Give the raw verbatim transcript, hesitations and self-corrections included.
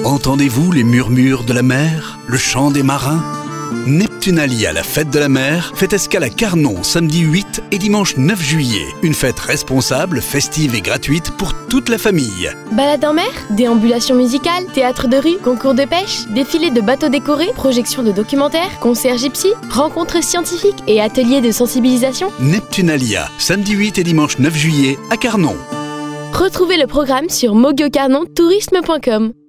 Entendez-vous les murmures de la mer, le chant des marins ? Neptunalia, la fête de la mer, fait escale à Carnon samedi huit et dimanche neuf juillet. Une fête responsable, festive et gratuite pour toute la famille. Balade en mer, déambulation musicale, théâtre de rue, concours de pêche, défilé de bateaux décorés, projection de documentaires, concerts gypsy, rencontres scientifiques et ateliers de sensibilisation. Neptunalia, samedi huit et dimanche neuf juillet à Carnon. Retrouvez le programme sur mogiocarnontourisme point com.